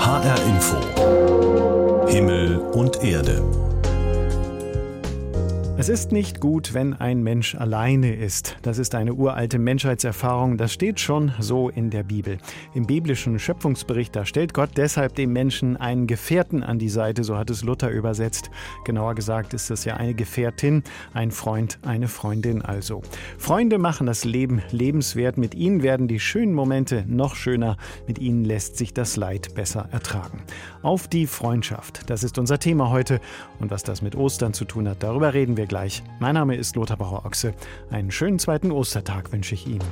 HR Info. Himmel und Erde. Es ist nicht gut, wenn ein Mensch alleine ist. Das ist eine uralte Menschheitserfahrung. Das steht schon so in der Bibel. Im biblischen Schöpfungsbericht, da stellt Gott deshalb dem Menschen einen Gefährten an die Seite, so hat es Luther übersetzt. Genauer gesagt ist es ja eine Gefährtin, ein Freund, eine Freundin also. Freunde machen das Leben lebenswert. Mit ihnen werden die schönen Momente noch schöner. Mit ihnen lässt sich das Leid besser ertragen. Auf die Freundschaft, das ist unser Thema heute. Und was das mit Ostern zu tun hat, darüber reden wir gleich. Mein Name ist Lothar Bauer-Ochse. Einen schönen zweiten Ostertag wünsche ich Ihnen.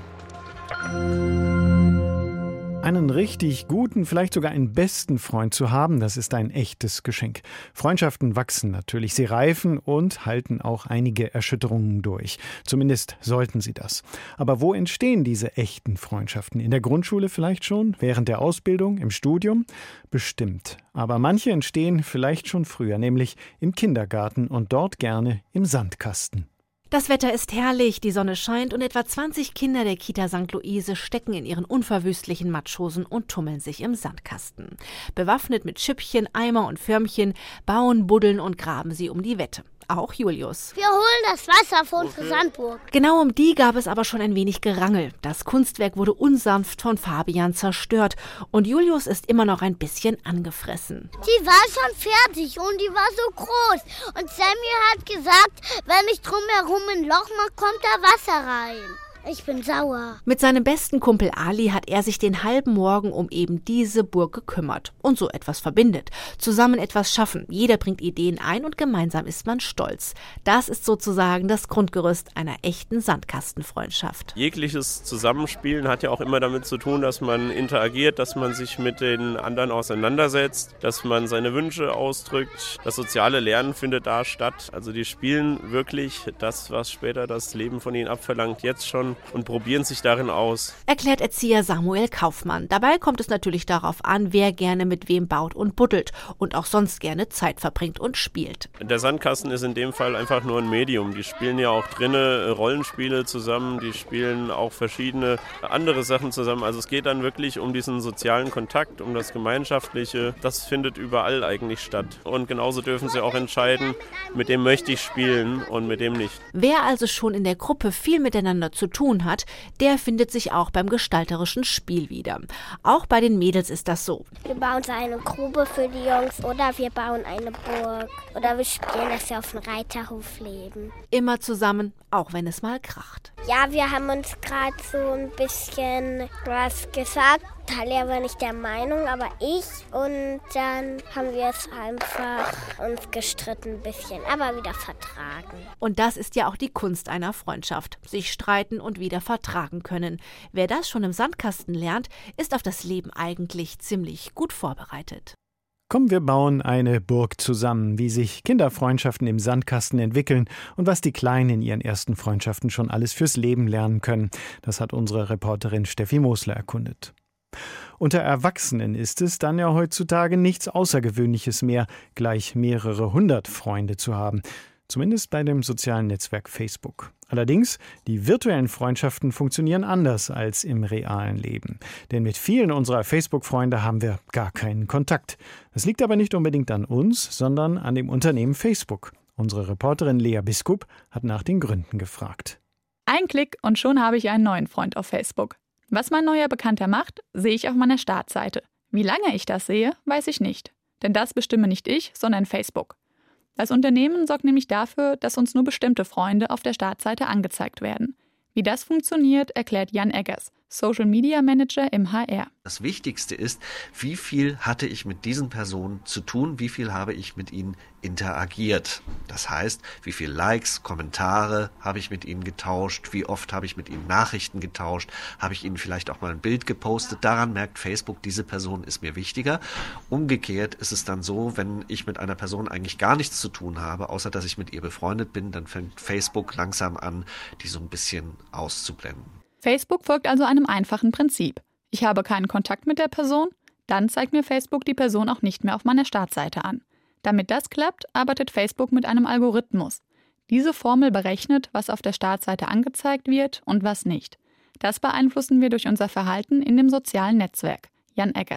Einen richtig guten, vielleicht sogar einen besten Freund zu haben, das ist ein echtes Geschenk. Freundschaften wachsen natürlich, sie reifen und halten auch einige Erschütterungen durch. Zumindest sollten sie das. Aber wo entstehen diese echten Freundschaften? In der Grundschule vielleicht schon? Während der Ausbildung? Im Studium? Bestimmt. Aber manche entstehen vielleicht schon früher, nämlich im Kindergarten und dort gerne im Sandkasten. Das Wetter ist herrlich, die Sonne scheint und etwa 20 Kinder der Kita St. Luise stecken in ihren unverwüstlichen Matschhosen und tummeln sich im Sandkasten. Bewaffnet mit Schüppchen, Eimer und Förmchen bauen, buddeln und graben sie um die Wette. Auch Julius. Wir holen das Wasser für unsere Sandburg. Genau um die gab es aber schon ein wenig Gerangel. Das Kunstwerk wurde unsanft von Fabian zerstört und Julius ist immer noch ein bisschen angefressen. Die war schon fertig und die war so groß. Und Sammy hat gesagt, wenn ich drumherum ein Loch mache, kommt da Wasser rein. Ich bin sauer. Mit seinem besten Kumpel Ali hat er sich den halben Morgen um eben diese Burg gekümmert und so etwas verbindet. Zusammen etwas schaffen. Jeder bringt Ideen ein und gemeinsam ist man stolz. Das ist sozusagen das Grundgerüst einer echten Sandkastenfreundschaft. Jegliches Zusammenspielen hat ja auch immer damit zu tun, dass man interagiert, dass man sich mit den anderen auseinandersetzt, dass man seine Wünsche ausdrückt. Das soziale Lernen findet da statt. Also die spielen wirklich das, was später das Leben von ihnen abverlangt, jetzt schon und probieren sich darin aus. Erklärt Erzieher Samuel Kaufmann. Dabei kommt es natürlich darauf an, wer gerne mit wem baut und buddelt und auch sonst gerne Zeit verbringt und spielt. Der Sandkasten ist in dem Fall einfach nur ein Medium. Die spielen ja auch drinnen Rollenspiele zusammen, die spielen auch verschiedene andere Sachen zusammen. Also es geht dann wirklich um diesen sozialen Kontakt, um das Gemeinschaftliche. Das findet überall eigentlich statt. Und genauso dürfen sie auch entscheiden, mit dem möchte ich spielen und mit dem nicht. Wer also schon in der Gruppe viel miteinander zu tun hat, der findet sich auch beim gestalterischen Spiel wieder. Auch bei den Mädels ist das so. Wir bauen so eine Grube für die Jungs oder wir bauen eine Burg oder wir spielen, dass wir auf dem Reiterhof leben. Immer zusammen, auch wenn es mal kracht. Ja, wir haben uns gerade so ein bisschen was gesagt. Talia war nicht der Meinung, aber ich. Und dann haben wir es einfach uns gestritten ein bisschen, aber wieder vertragen. Und das ist ja auch die Kunst einer Freundschaft. Sich streiten und wieder vertragen können. Wer das schon im Sandkasten lernt, ist auf das Leben eigentlich ziemlich gut vorbereitet. Komm, wir bauen eine Burg zusammen, wie sich Kinderfreundschaften im Sandkasten entwickeln und was die Kleinen in ihren ersten Freundschaften schon alles fürs Leben lernen können. Das hat unsere Reporterin Steffi Mosler erkundet. Unter Erwachsenen ist es dann ja heutzutage nichts Außergewöhnliches mehr, gleich mehrere hundert Freunde zu haben. Zumindest bei dem sozialen Netzwerk Facebook. Allerdings, die virtuellen Freundschaften funktionieren anders als im realen Leben. Denn mit vielen unserer Facebook-Freunde haben wir gar keinen Kontakt. Das liegt aber nicht unbedingt an uns, sondern an dem Unternehmen Facebook. Unsere Reporterin Lea Biskup hat nach den Gründen gefragt. Ein Klick und schon habe ich einen neuen Freund auf Facebook. Was mein neuer Bekannter macht, sehe ich auf meiner Startseite. Wie lange ich das sehe, weiß ich nicht. Denn das bestimme nicht ich, sondern Facebook. Das Unternehmen sorgt nämlich dafür, dass uns nur bestimmte Freunde auf der Startseite angezeigt werden. Wie das funktioniert, erklärt Jan Eggers, Social Media Manager im HR. Das Wichtigste ist, wie viel hatte ich mit diesen Personen zu tun, wie viel habe ich mit ihnen interagiert. Das heißt, wie viel Likes, Kommentare habe ich mit ihnen getauscht, wie oft habe ich mit ihnen Nachrichten getauscht, habe ich ihnen vielleicht auch mal ein Bild gepostet. Daran merkt Facebook, diese Person ist mir wichtiger. Umgekehrt ist es dann so, wenn ich mit einer Person eigentlich gar nichts zu tun habe, außer dass ich mit ihr befreundet bin, dann fängt Facebook langsam an, die so ein bisschen auszublenden. Facebook folgt also einem einfachen Prinzip. Ich habe keinen Kontakt mit der Person, dann zeigt mir Facebook die Person auch nicht mehr auf meiner Startseite an. Damit das klappt, arbeitet Facebook mit einem Algorithmus. Diese Formel berechnet, was auf der Startseite angezeigt wird und was nicht. Das beeinflussen wir durch unser Verhalten in dem sozialen Netzwerk. Jan Eggers.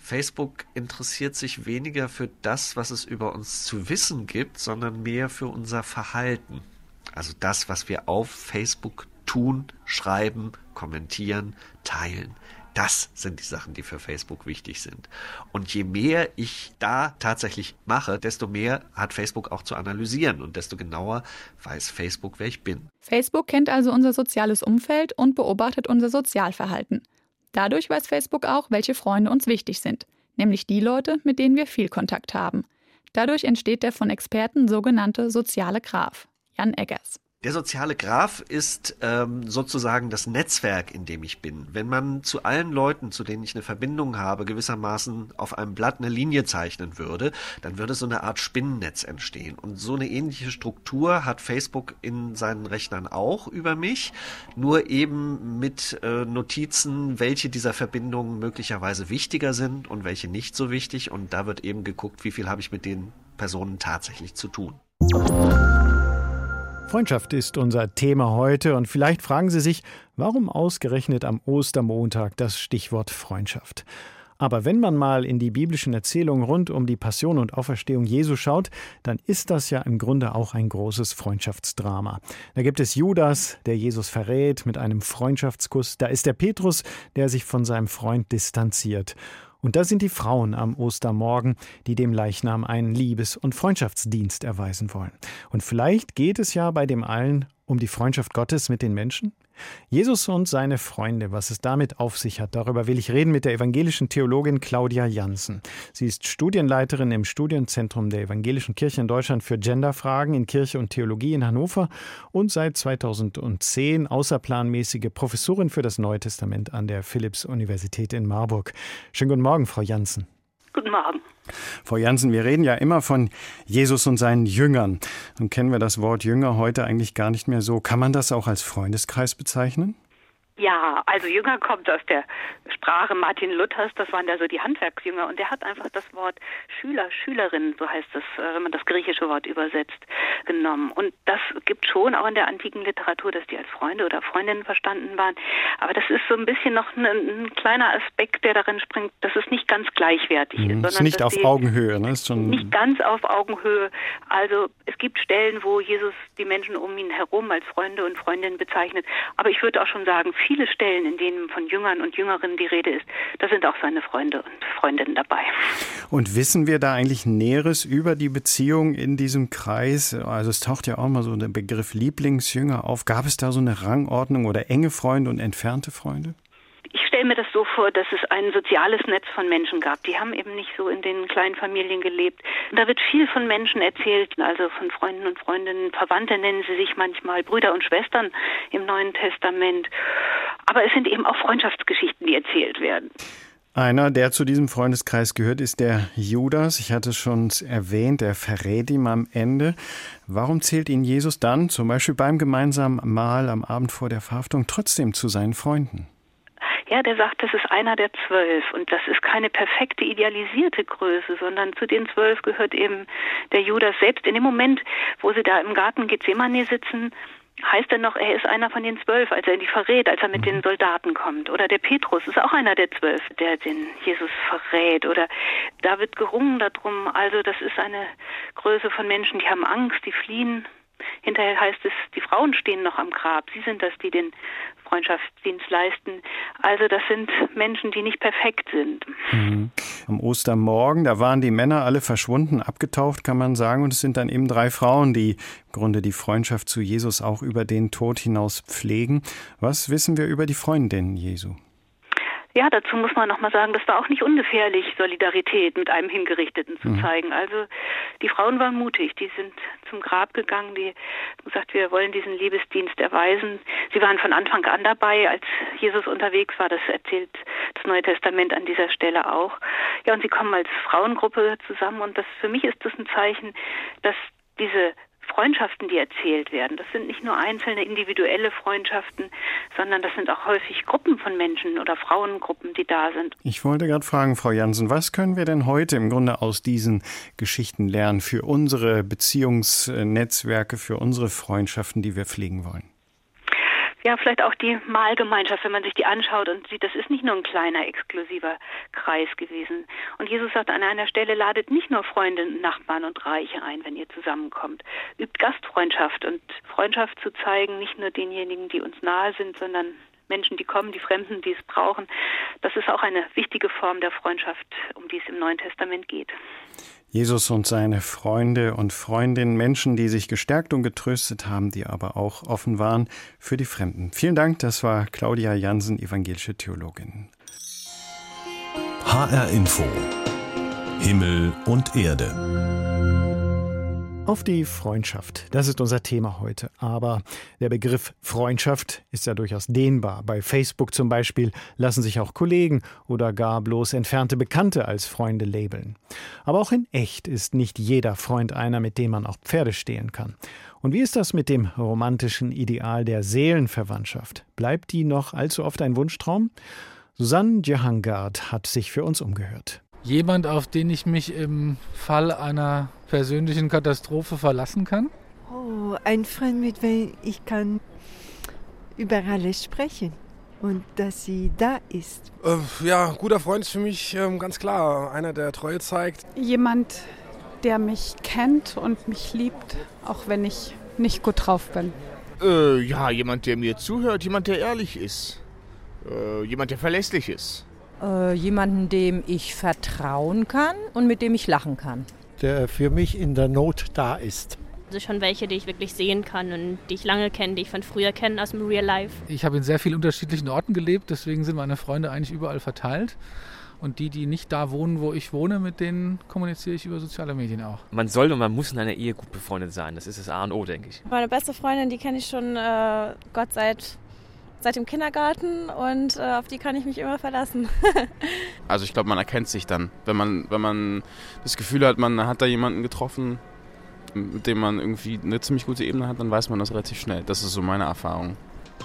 Facebook interessiert sich weniger für das, was es über uns zu wissen gibt, sondern mehr für unser Verhalten. Also das, was wir auf Facebook tun, schreiben, kommentieren, teilen. Das sind die Sachen, die für Facebook wichtig sind. Und je mehr ich da tatsächlich mache, desto mehr hat Facebook auch zu analysieren und desto genauer weiß Facebook, wer ich bin. Facebook kennt also unser soziales Umfeld und beobachtet unser Sozialverhalten. Dadurch weiß Facebook auch, welche Freunde uns wichtig sind, nämlich die Leute, mit denen wir viel Kontakt haben. Dadurch entsteht der von Experten sogenannte soziale Graph. Jan Eggers. Der soziale Graph ist sozusagen das Netzwerk, in dem ich bin. Wenn man zu allen Leuten, zu denen ich eine Verbindung habe, gewissermaßen auf einem Blatt eine Linie zeichnen würde, dann würde so eine Art Spinnennetz entstehen. Und so eine ähnliche Struktur hat Facebook in seinen Rechnern auch über mich, nur eben mit Notizen, welche dieser Verbindungen möglicherweise wichtiger sind und welche nicht so wichtig. Und da wird eben geguckt, wie viel habe ich mit den Personen tatsächlich zu tun. Freundschaft ist unser Thema heute und vielleicht fragen Sie sich, warum ausgerechnet am Ostermontag das Stichwort Freundschaft? Aber wenn man mal in die biblischen Erzählungen rund um die Passion und Auferstehung Jesu schaut, dann ist das ja im Grunde auch ein großes Freundschaftsdrama. Da gibt es Judas, der Jesus verrät mit einem Freundschaftskuss. Da ist der Petrus, der sich von seinem Freund distanziert. Und da sind die Frauen am Ostermorgen, die dem Leichnam einen Liebes- und Freundschaftsdienst erweisen wollen. Und vielleicht geht es ja bei dem allen um die Freundschaft Gottes mit den Menschen? Jesus und seine Freunde, was es damit auf sich hat, darüber will ich reden mit der evangelischen Theologin Claudia Jansen. Sie ist Studienleiterin im Studienzentrum der Evangelischen Kirche in Deutschland für Genderfragen in Kirche und Theologie in Hannover und seit 2010 außerplanmäßige Professorin für das Neue Testament an der Philipps-Universität in Marburg. Schönen guten Morgen, Frau Jansen. Guten Morgen. Frau Jansen, wir reden ja immer von Jesus und seinen Jüngern. Nun kennen wir das Wort Jünger heute eigentlich gar nicht mehr so. Kann man das auch als Freundeskreis bezeichnen? Ja, also Jünger kommt aus der Sprache Martin Luthers, das waren ja so die Handwerksjünger und der hat einfach das Wort Schüler, Schülerin, so heißt es, wenn man das griechische Wort übersetzt, genommen. Und das gibt schon auch in der antiken Literatur, dass die als Freunde oder Freundinnen verstanden waren. Aber das ist so ein bisschen noch ein kleiner Aspekt, der darin springt, dass es nicht ganz gleichwertig ist. Sondern ist nicht auf Augenhöhe, ne? Ist schon nicht ganz auf Augenhöhe. Also es gibt Stellen, wo Jesus die Menschen um ihn herum als Freunde und Freundinnen bezeichnet. Aber ich würde auch schon sagen, viele Stellen, in denen von Jüngern und Jüngerinnen die Rede ist, da sind auch seine Freunde und Freundinnen dabei. Und wissen wir da eigentlich Näheres über die Beziehung in diesem Kreis? Also es taucht ja auch mal so der Begriff Lieblingsjünger auf. Gab es da so eine Rangordnung oder enge Freunde und entfernte Freunde? Ich stelle mir das so vor, dass es ein soziales Netz von Menschen gab. Die haben eben nicht so in den kleinen Familien gelebt. Und da wird viel von Menschen erzählt, also von Freunden und Freundinnen. Verwandte nennen sie sich manchmal, Brüder und Schwestern im Neuen Testament. Aber es sind eben auch Freundschaftsgeschichten, die erzählt werden. Einer, der zu diesem Freundeskreis gehört, ist der Judas. Ich hatte es schon erwähnt, er verrät ihm am Ende. Warum zählt ihn Jesus dann, zum Beispiel beim gemeinsamen Mahl am Abend vor der Verhaftung, trotzdem zu seinen Freunden? Ja, der sagt, das ist einer der 12 und das ist keine perfekte, idealisierte Größe, sondern zu den 12 gehört eben der Judas selbst. In dem Moment, wo sie da im Garten Gethsemane sitzen, heißt er noch, er ist einer von den 12, als er die verrät, als er mit den Soldaten kommt. Oder der Petrus ist auch einer der 12, der den Jesus verrät. Oder da wird gerungen darum, also das ist eine Größe von Menschen, die haben Angst, die fliehen. Hinterher heißt es, die Frauen stehen noch am Grab. Sie sind das, die den Freundschaftsdienst leisten. Also das sind Menschen, die nicht perfekt sind. Am Ostermorgen, da waren die Männer alle verschwunden, abgetaucht, kann man sagen. Und es sind dann eben 3 Frauen, die im Grunde die Freundschaft zu Jesus auch über den Tod hinaus pflegen. Was wissen wir über die Freundinnen Jesu? Ja, dazu muss man nochmal sagen, das war auch nicht ungefährlich, Solidarität mit einem Hingerichteten zu zeigen. Also die Frauen waren mutig, die sind zum Grab gegangen, die haben gesagt, wir wollen diesen Liebesdienst erweisen. Sie waren von Anfang an dabei, als Jesus unterwegs war, das erzählt das Neue Testament an dieser Stelle auch. Ja, und sie kommen als Frauengruppe zusammen und das für mich ist das ein Zeichen, dass diese Freundschaften, die erzählt werden, das sind nicht nur einzelne individuelle Freundschaften, sondern das sind auch häufig Gruppen von Menschen oder Frauengruppen, die da sind. Ich wollte gerade fragen, Frau Jansen, was können wir denn heute im Grunde aus diesen Geschichten lernen für unsere Beziehungsnetzwerke, für unsere Freundschaften, die wir pflegen wollen? Ja, vielleicht auch die Mahlgemeinschaft, wenn man sich die anschaut und sieht, das ist nicht nur ein kleiner, exklusiver Kreis gewesen. Und Jesus sagt an einer Stelle, ladet nicht nur Freunde, Nachbarn und Reiche ein, wenn ihr zusammenkommt. Übt Gastfreundschaft und Freundschaft zu zeigen, nicht nur denjenigen, die uns nahe sind, sondern Menschen, die kommen, die Fremden, die es brauchen. Das ist auch eine wichtige Form der Freundschaft, um die es im Neuen Testament geht. Jesus und seine Freunde und Freundinnen, Menschen, die sich gestärkt und getröstet haben, die aber auch offen waren für die Fremden. Vielen Dank, das war Claudia Jansen, evangelische Theologin. HR Info. Himmel und Erde. Auf die Freundschaft, das ist unser Thema heute. Aber der Begriff Freundschaft ist ja durchaus dehnbar. Bei Facebook zum Beispiel lassen sich auch Kollegen oder gar bloß entfernte Bekannte als Freunde labeln. Aber auch in echt ist nicht jeder Freund einer, mit dem man auch Pferde stehlen kann. Und wie ist das mit dem romantischen Ideal der Seelenverwandtschaft? Bleibt die noch allzu oft ein Wunschtraum? Susanne Jehangard hat sich für uns umgehört. Jemand, auf den ich mich im Fall einer persönlichen Katastrophe verlassen kann? Oh, ein Freund, mit dem ich kann über alles sprechen und dass sie da ist. Ja, guter Freund ist für mich ganz klar einer, der Treue zeigt. Jemand, der mich kennt und mich liebt, auch wenn ich nicht gut drauf bin. Ja, jemand, der mir zuhört, jemand, der ehrlich ist, jemand, der verlässlich ist. Jemanden, dem ich vertrauen kann und mit dem ich lachen kann. Der für mich in der Not da ist. Also schon welche, die ich wirklich sehen kann und die ich lange kenne, die ich von früher kenne aus dem Real Life. Ich habe in sehr vielen unterschiedlichen Orten gelebt, deswegen sind meine Freunde eigentlich überall verteilt. Und die nicht da wohnen, wo ich wohne, mit denen kommuniziere ich über soziale Medien auch. Man soll und man muss in einer Ehe gut befreundet sein. Das ist das A und O, denke ich. Meine beste Freundin, die kenne ich schon Gott seit dem Kindergarten und auf die kann ich mich immer verlassen. Also ich glaube, man erkennt sich dann. Wenn man das Gefühl hat, man hat da jemanden getroffen, mit dem man irgendwie eine ziemlich gute Ebene hat, dann weiß man das relativ schnell. Das ist so meine Erfahrung.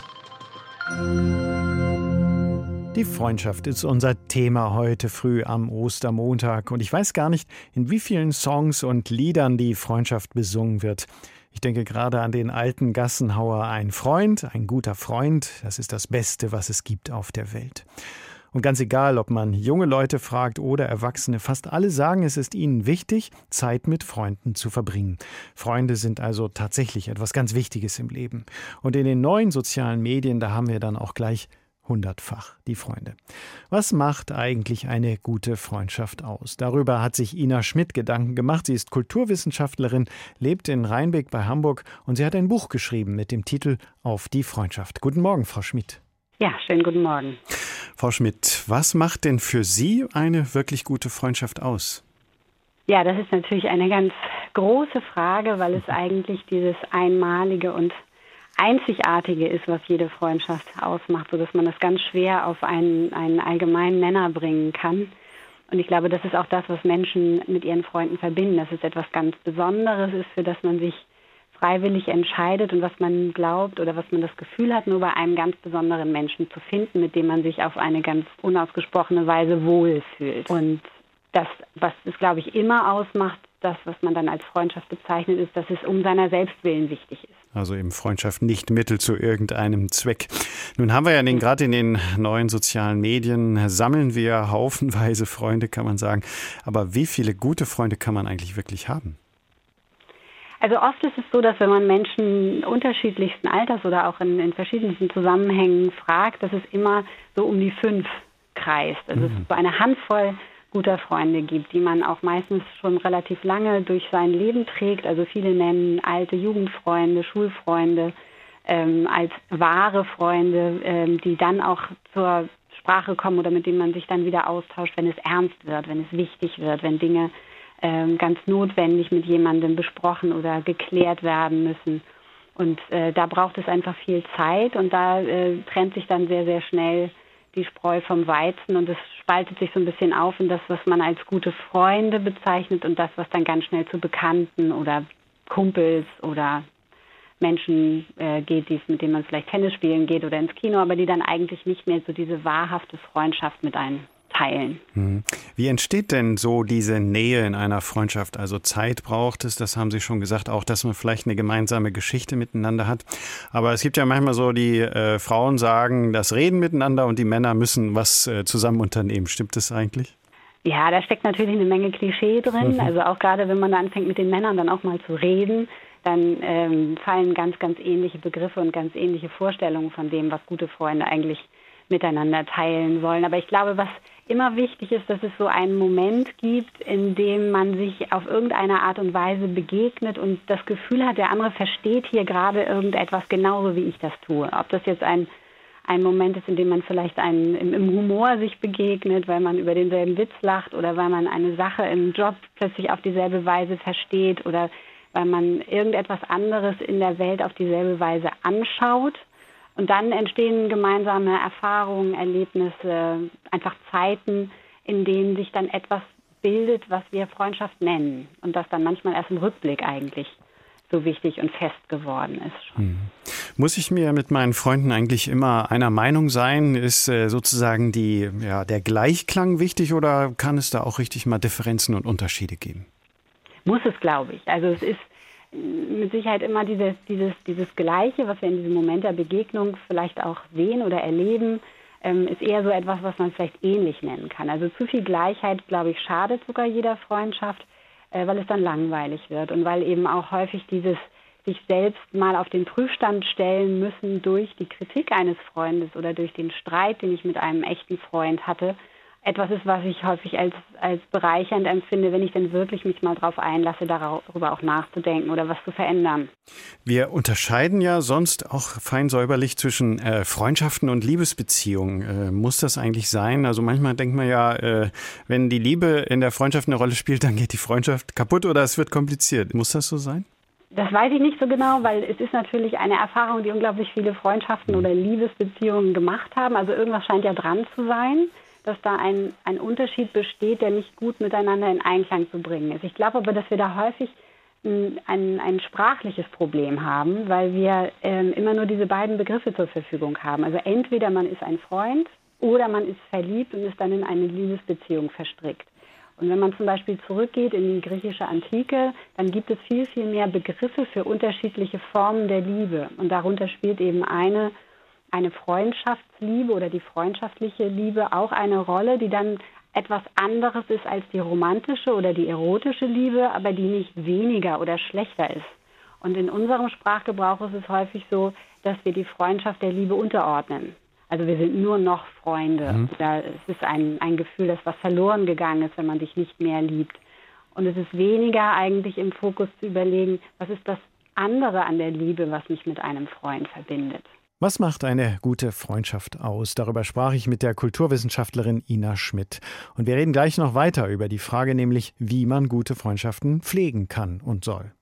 Die Freundschaft ist unser Thema heute früh am Ostermontag. Und ich weiß gar nicht, in wie vielen Songs und Liedern die Freundschaft besungen wird. Ich denke gerade an den alten Gassenhauer Ein Freund, ein guter Freund, das ist das Beste, was es gibt auf der Welt. Und ganz egal, ob man junge Leute fragt oder Erwachsene, fast alle sagen, es ist ihnen wichtig, Zeit mit Freunden zu verbringen. Freunde sind also tatsächlich etwas ganz Wichtiges im Leben. Und in den neuen sozialen Medien, da haben wir dann auch gleich 100-fach die Freunde. Was macht eigentlich eine gute Freundschaft aus? Darüber hat sich Ina Schmidt Gedanken gemacht. Sie ist Kulturwissenschaftlerin, lebt in Rheinbeck bei Hamburg und sie hat ein Buch geschrieben mit dem Titel Auf die Freundschaft. Guten Morgen, Frau Schmidt. Ja, schönen guten Morgen. Frau Schmidt, was macht denn für Sie eine wirklich gute Freundschaft aus? Ja, das ist natürlich eine ganz große Frage, weil es eigentlich dieses Einmalige und Einzigartige ist, was jede Freundschaft ausmacht, sodass man das ganz schwer auf einen allgemeinen Nenner bringen kann. Und ich glaube, das ist auch das, was Menschen mit ihren Freunden verbinden, dass es etwas ganz Besonderes ist, für das man sich freiwillig entscheidet und was man glaubt oder was man das Gefühl hat, nur bei einem ganz besonderen Menschen zu finden, mit dem man sich auf eine ganz unausgesprochene Weise wohlfühlt. Und das, was es, glaube ich, immer ausmacht, das, was man dann als Freundschaft bezeichnet, ist, dass es um seiner selbst willen wichtig ist. Also eben Freundschaft nicht Mittel zu irgendeinem Zweck. Nun haben wir ja gerade in den neuen sozialen Medien, sammeln wir haufenweise Freunde, kann man sagen. Aber wie viele gute Freunde kann man eigentlich wirklich haben? Also oft ist es so, dass wenn man Menschen unterschiedlichsten Alters oder auch in verschiedensten Zusammenhängen fragt, dass es immer so um die 5 kreist. Also es ist so eine Handvoll guter Freunde gibt, die man auch meistens schon relativ lange durch sein Leben trägt. Also viele nennen alte Jugendfreunde, Schulfreunde als wahre Freunde, die dann auch zur Sprache kommen oder mit denen man sich dann wieder austauscht, wenn es ernst wird, wenn es wichtig wird, wenn Dinge ganz notwendig mit jemandem besprochen oder geklärt werden müssen. Und da braucht es einfach viel Zeit und da trennt sich dann sehr, sehr schnell die Spreu vom Weizen und es spaltet sich so ein bisschen auf in das, was man als gute Freunde bezeichnet und das, was dann ganz schnell zu Bekannten oder Kumpels oder Menschen geht, mit denen man vielleicht Tennis spielen geht oder ins Kino, aber die dann eigentlich nicht mehr so diese wahrhafte Freundschaft mit einem teilen. Wie entsteht denn so diese Nähe in einer Freundschaft? Also Zeit braucht es, das haben Sie schon gesagt, auch dass man vielleicht eine gemeinsame Geschichte miteinander hat. Aber es gibt ja manchmal so, die Frauen sagen, das Reden miteinander und die Männer müssen was zusammen unternehmen. Stimmt das eigentlich? Ja, da steckt natürlich eine Menge Klischee drin. Also auch gerade, wenn man da anfängt mit den Männern dann auch mal zu reden, dann fallen ganz, ganz ähnliche Begriffe und ganz ähnliche Vorstellungen von dem, was gute Freunde eigentlich miteinander teilen sollen. Aber ich glaube, was immer wichtig ist, dass es so einen Moment gibt, in dem man sich auf irgendeine Art und Weise begegnet und das Gefühl hat, der andere versteht hier gerade irgendetwas genauso, wie ich das tue. Ob das jetzt ein Moment ist, in dem man vielleicht im Humor sich begegnet, weil man über denselben Witz lacht oder weil man eine Sache im Job plötzlich auf dieselbe Weise versteht oder weil man irgendetwas anderes in der Welt auf dieselbe Weise anschaut. Und dann entstehen gemeinsame Erfahrungen, Erlebnisse, einfach Zeiten, in denen sich dann etwas bildet, was wir Freundschaft nennen. Und das dann manchmal erst im Rückblick eigentlich so wichtig und fest geworden ist. Muss ich mir mit meinen Freunden eigentlich immer einer Meinung sein? Ist sozusagen der Gleichklang wichtig oder kann es da auch richtig mal Differenzen und Unterschiede geben? Muss es, glaube ich. Also es ist mit Sicherheit immer dieses Gleiche, was wir in diesem Moment der Begegnung vielleicht auch sehen oder erleben, ist eher so etwas, was man vielleicht ähnlich nennen kann. Also zu viel Gleichheit, glaube ich, schadet sogar jeder Freundschaft, weil es dann langweilig wird und weil eben auch häufig dieses sich selbst mal auf den Prüfstand stellen müssen durch die Kritik eines Freundes oder durch den Streit, den ich mit einem echten Freund hatte, etwas ist, was ich häufig als bereichernd empfinde, wenn ich dann wirklich mich mal darauf einlasse, darüber auch nachzudenken oder was zu verändern. Wir unterscheiden ja sonst auch fein säuberlich zwischen Freundschaften und Liebesbeziehungen. Muss das eigentlich sein? Also manchmal denkt man ja, wenn die Liebe in der Freundschaft eine Rolle spielt, dann geht die Freundschaft kaputt oder es wird kompliziert. Muss das so sein? Das weiß ich nicht so genau, weil es ist natürlich eine Erfahrung, die unglaublich viele Freundschaften oder Liebesbeziehungen gemacht haben. Also irgendwas scheint ja dran zu sein, dass da ein Unterschied besteht, der nicht gut miteinander in Einklang zu bringen ist. Ich glaube aber, dass wir da häufig ein sprachliches Problem haben, weil wir immer nur diese beiden Begriffe zur Verfügung haben. Also entweder man ist ein Freund oder man ist verliebt und ist dann in eine Liebesbeziehung verstrickt. Und wenn man zum Beispiel zurückgeht in die griechische Antike, dann gibt es viel, viel mehr Begriffe für unterschiedliche Formen der Liebe. Und darunter spielt eben eine Freundschaftsliebe oder die freundschaftliche Liebe auch eine Rolle, die dann etwas anderes ist als die romantische oder die erotische Liebe, aber die nicht weniger oder schlechter ist. Und in unserem Sprachgebrauch ist es häufig so, dass wir die Freundschaft der Liebe unterordnen. Also wir sind nur noch Freunde. Es ist ein Gefühl, dass was verloren gegangen ist, wenn man sich nicht mehr liebt. Und es ist weniger eigentlich im Fokus zu überlegen, was ist das andere an der Liebe, was mich mit einem Freund verbindet. Was macht eine gute Freundschaft aus? Darüber sprach ich mit der Kulturwissenschaftlerin Ina Schmidt. Und wir reden gleich noch weiter über die Frage, nämlich wie man gute Freundschaften pflegen kann und soll.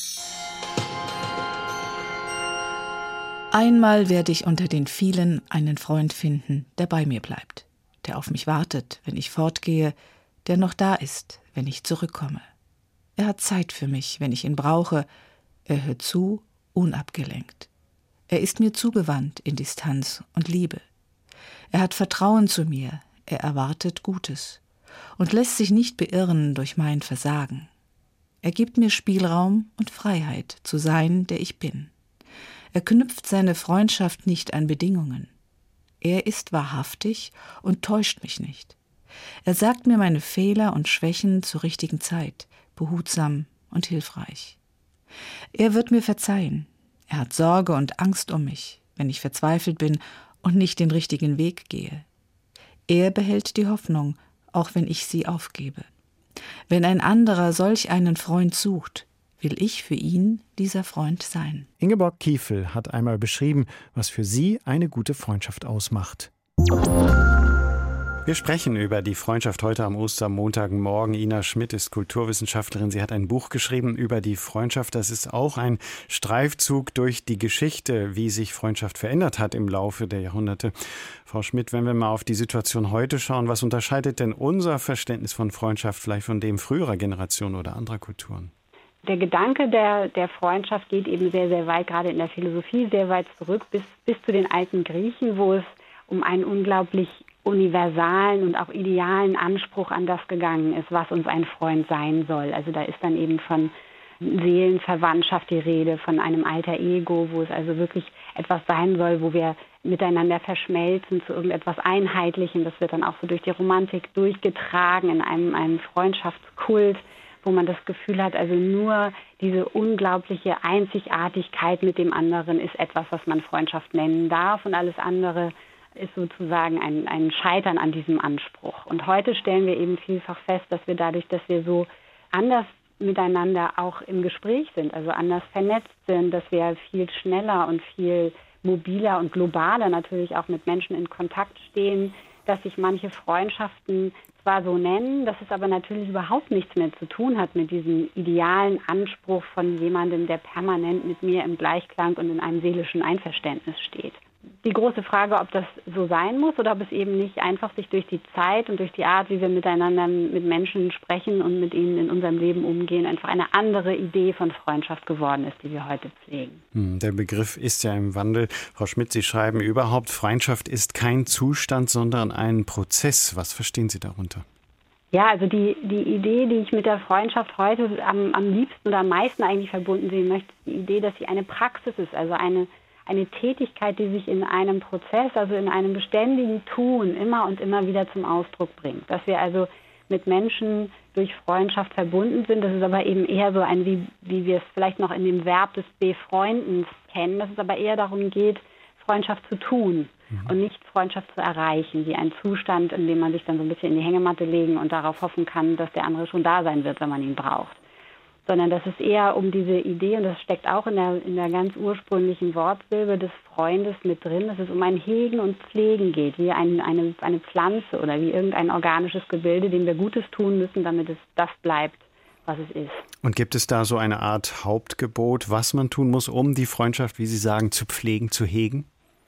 Einmal werde ich unter den vielen einen Freund finden, der bei mir bleibt, der auf mich wartet, wenn ich fortgehe, der noch da ist, wenn ich zurückkomme. Er hat Zeit für mich, wenn ich ihn brauche. Er hört zu, unabgelenkt. Er ist mir zugewandt in Distanz und Liebe. Er hat Vertrauen zu mir, er erwartet Gutes und lässt sich nicht beirren durch mein Versagen. Er gibt mir Spielraum und Freiheit, zu sein, der ich bin. Er knüpft seine Freundschaft nicht an Bedingungen. Er ist wahrhaftig und täuscht mich nicht. Er sagt mir meine Fehler und Schwächen zur richtigen Zeit, behutsam und hilfreich. Er wird mir verzeihen. Er hat Sorge und Angst um mich, wenn ich verzweifelt bin und nicht den richtigen Weg gehe. Er behält die Hoffnung, auch wenn ich sie aufgebe. Wenn ein anderer solch einen Freund sucht, will ich für ihn dieser Freund sein. Ingeborg Kiefel hat einmal beschrieben, was für sie eine gute Freundschaft ausmacht. Wir sprechen über die Freundschaft heute am Ostermontagmorgen. Ina Schmidt ist Kulturwissenschaftlerin. Sie hat ein Buch geschrieben über die Freundschaft. Das ist auch ein Streifzug durch die Geschichte, wie sich Freundschaft verändert hat im Laufe der Jahrhunderte. Frau Schmidt, wenn wir mal auf die Situation heute schauen, was unterscheidet denn unser Verständnis von Freundschaft vielleicht von dem früherer Generation oder anderer Kulturen? Der Gedanke der Freundschaft geht eben sehr, sehr weit, gerade in der Philosophie, sehr weit zurück bis zu den alten Griechen, wo es um ein unglaublich universalen und auch idealen Anspruch an das gegangen ist, was uns ein Freund sein soll. Also da ist dann eben von Seelenverwandtschaft die Rede, von einem Alter Ego, wo es also wirklich etwas sein soll, wo wir miteinander verschmelzen zu irgendetwas Einheitlichem. Das wird dann auch so durch die Romantik durchgetragen in einem Freundschaftskult, wo man das Gefühl hat, also nur diese unglaubliche Einzigartigkeit mit dem anderen ist etwas, was man Freundschaft nennen darf, und alles andere ist sozusagen ein Scheitern an diesem Anspruch. Und heute stellen wir eben vielfach fest, dass wir dadurch, dass wir so anders miteinander auch im Gespräch sind, also anders vernetzt sind, dass wir viel schneller und viel mobiler und globaler natürlich auch mit Menschen in Kontakt stehen, dass sich manche Freundschaften zwar so nennen, dass es aber natürlich überhaupt nichts mehr zu tun hat mit diesem idealen Anspruch von jemandem, der permanent mit mir im Gleichklang und in einem seelischen Einverständnis steht. Die große Frage, ob das so sein muss oder ob es eben nicht einfach sich durch die Zeit und durch die Art, wie wir miteinander mit Menschen sprechen und mit ihnen in unserem Leben umgehen, einfach eine andere Idee von Freundschaft geworden ist, die wir heute pflegen. Der Begriff ist ja im Wandel. Frau Schmidt, Sie schreiben überhaupt, Freundschaft ist kein Zustand, sondern ein Prozess. Was verstehen Sie darunter? Ja, also die Idee, die ich mit der Freundschaft heute am liebsten oder am meisten eigentlich verbunden sehen möchte, ist die Idee, dass sie eine Praxis ist, also eine Tätigkeit, die sich in einem Prozess, also in einem beständigen Tun immer und immer wieder zum Ausdruck bringt. Dass wir also mit Menschen durch Freundschaft verbunden sind, das ist aber eben eher so wie wir es vielleicht noch in dem Verb des Befreundens kennen, dass es aber eher darum geht, Freundschaft zu tun und nicht Freundschaft zu erreichen, wie ein Zustand, in dem man sich dann so ein bisschen in die Hängematte legen und darauf hoffen kann, dass der andere schon da sein wird, wenn man ihn braucht. Sondern dass es eher um diese Idee, und das steckt auch in der ganz ursprünglichen Wortsilbe des Freundes mit drin, dass es um ein Hegen und Pflegen geht, wie eine Pflanze oder wie irgendein organisches Gebilde, dem wir Gutes tun müssen, damit es das bleibt, was es ist. Und gibt es da so eine Art Hauptgebot, was man tun muss, um die Freundschaft, wie Sie sagen, zu pflegen, zu hegen?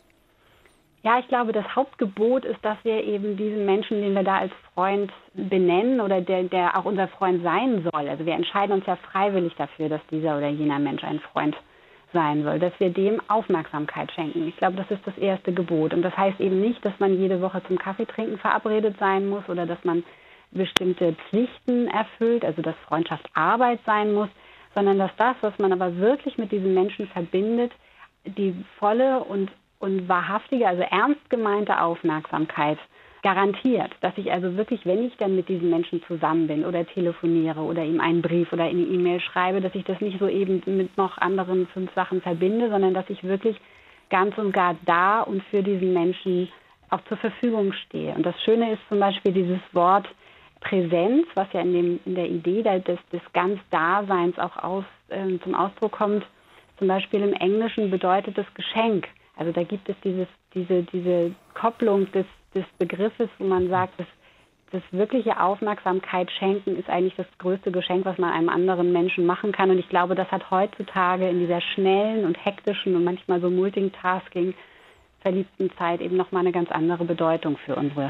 Ja, ich glaube, das Hauptgebot ist, dass wir eben diesen Menschen, den wir da als Freund benennen oder der auch unser Freund sein soll, also wir entscheiden uns ja freiwillig dafür, dass dieser oder jener Mensch ein Freund sein soll, dass wir dem Aufmerksamkeit schenken. Ich glaube, das ist das erste Gebot. Und das heißt eben nicht, dass man jede Woche zum Kaffeetrinken verabredet sein muss oder dass man bestimmte Pflichten erfüllt, also dass Freundschaft Arbeit sein muss, sondern dass das, was man aber wirklich mit diesen Menschen verbindet, die volle und wahrhaftige, also ernst gemeinte Aufmerksamkeit garantiert, dass ich also wirklich, wenn ich dann mit diesen Menschen zusammen bin oder telefoniere oder ihm einen Brief oder eine E-Mail schreibe, dass ich das nicht so eben mit noch anderen 5 Sachen verbinde, sondern dass ich wirklich ganz und gar da und für diesen Menschen auch zur Verfügung stehe. Und das Schöne ist zum Beispiel dieses Wort Präsenz, was ja in der Idee des ganz Daseins auch zum Ausdruck kommt. Zum Beispiel im Englischen bedeutet das Geschenk. Also da gibt es diese Kopplung des Begriffes, wo man sagt, das wirkliche Aufmerksamkeit schenken ist eigentlich das größte Geschenk, was man einem anderen Menschen machen kann. Und ich glaube, das hat heutzutage in dieser schnellen und hektischen und manchmal so Multitasking verliebten Zeit eben nochmal eine ganz andere Bedeutung für unsere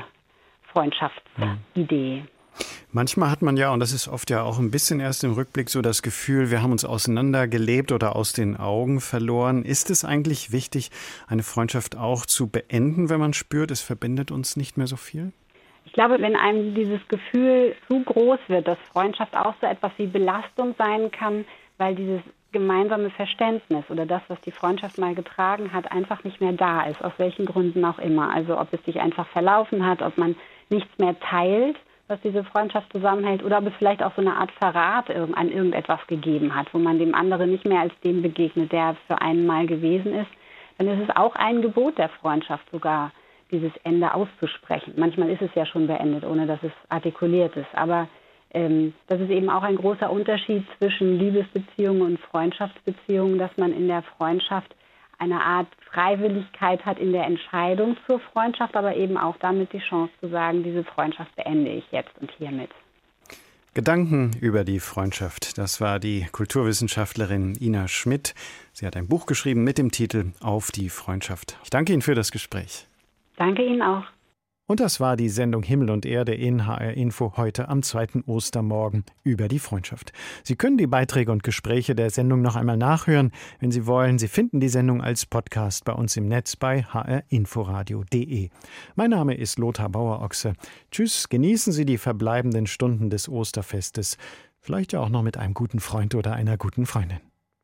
Freundschaftsidee. Manchmal hat man ja, und das ist oft ja auch ein bisschen erst im Rückblick so das Gefühl, wir haben uns auseinandergelebt oder aus den Augen verloren. Ist es eigentlich wichtig, eine Freundschaft auch zu beenden, wenn man spürt, es verbindet uns nicht mehr so viel? Ich glaube, wenn einem dieses Gefühl zu groß wird, dass Freundschaft auch so etwas wie Belastung sein kann, weil dieses gemeinsame Verständnis oder das, was die Freundschaft mal getragen hat, einfach nicht mehr da ist, aus welchen Gründen auch immer. Also ob es sich einfach verlaufen hat, ob man nichts mehr teilt, was diese Freundschaft zusammenhält, oder ob es vielleicht auch so eine Art Verrat an irgendetwas gegeben hat, wo man dem anderen nicht mehr als dem begegnet, der für einen mal gewesen ist, dann ist es auch ein Gebot der Freundschaft sogar, dieses Ende auszusprechen. Manchmal ist es ja schon beendet, ohne dass es artikuliert ist. Aber das ist eben auch ein großer Unterschied zwischen Liebesbeziehungen und Freundschaftsbeziehungen, dass man in der Freundschaft eine Art Freiwilligkeit hat in der Entscheidung zur Freundschaft, aber eben auch damit die Chance zu sagen, diese Freundschaft beende ich jetzt und hiermit. Gedanken über die Freundschaft. Das war die Kulturwissenschaftlerin Ina Schmidt. Sie hat ein Buch geschrieben mit dem Titel Auf die Freundschaft. Ich danke Ihnen für das Gespräch. Danke Ihnen auch. Und das war die Sendung Himmel und Erde in HR Info heute am 2. Ostermorgen über die Freundschaft. Sie können die Beiträge und Gespräche der Sendung noch einmal nachhören, wenn Sie wollen. Sie finden die Sendung als Podcast bei uns im Netz bei hrinforadio.de. Mein Name ist Lothar Bauer-Ochse. Tschüss, genießen Sie die verbleibenden Stunden des Osterfestes. Vielleicht ja auch noch mit einem guten Freund oder einer guten Freundin.